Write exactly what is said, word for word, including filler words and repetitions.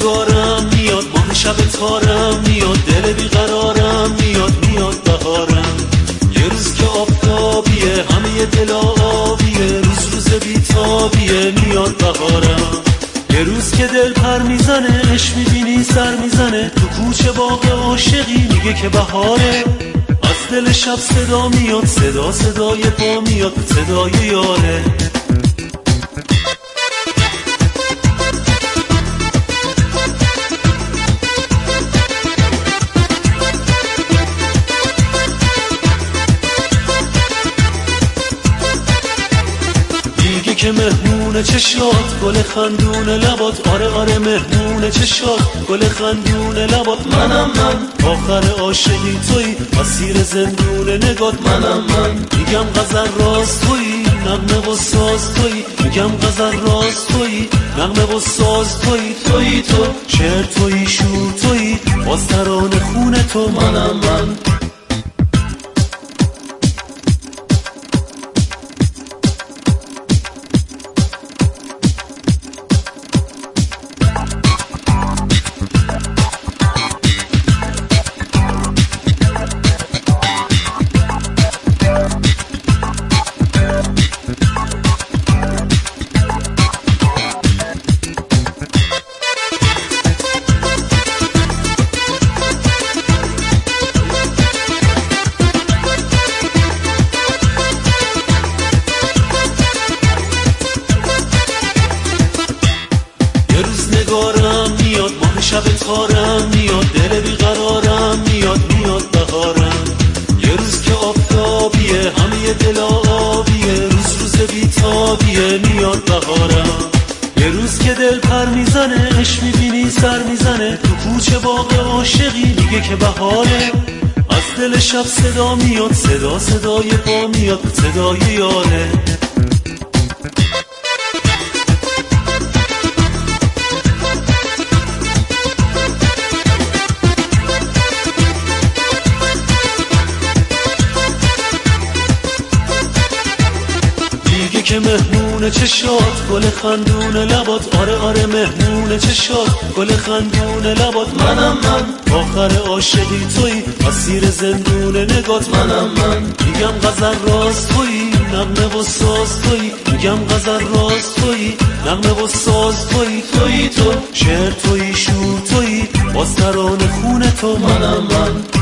نگارم میاد، ماه شب تارم میاد، دل بیقرارم میاد، میاد بهارم. یه روز که آفتابیه همه دلا آبیه، روز روز بیتابیه میاد بهارم. یه روز که دل پر میزنه عشق میبینی سر میزنه، تو کوچه باغ عاشقی میگه که بهاره. از دل شب صدا میاد، صدا صدای پا میاد، صدای یاره. میگه که مهمون چشات گل خندون لبات، آره آره مهمون چشات گل خندون لبات. منم من آخر عاشقی تویی، اسیر زندون نگات. منم من میگم غزل راست تویی، نغمه و ساز تویی. میگم غزل راست تویی، نغمه و ساز تویی. تویی تو شعر تویی، شور تویی، باز ترانه خون تو. منم من نگارم میاد، ماه شب تارم میاد، دل بیقرارم میاد، میاد بهارم. یه روز که آفتابیه همه دلا آبیه، روز روز بیتابیه میاد بهارم. یه روز که دل پر میزنه عشق میبینی سر میزنه، تو کوچه باغ عاشقی میگه که بهاره. از دل شب صدا میاد، صدا صدای پا میاد، صدای یاره. میگه که مهمون چشات گل خندون لبات، آره آره مهمون چشات گل خندون لبات. منم من آخر عاشقی تویی، اسیر زندون نگات. منم من میگم غزل راست تویی، نغمه و ساز تویی. میگم غزل راست تویی، نغمه و ساز تویی. تویی تو شعر تویی، شور تویی، باز ترانه خون تو. منم من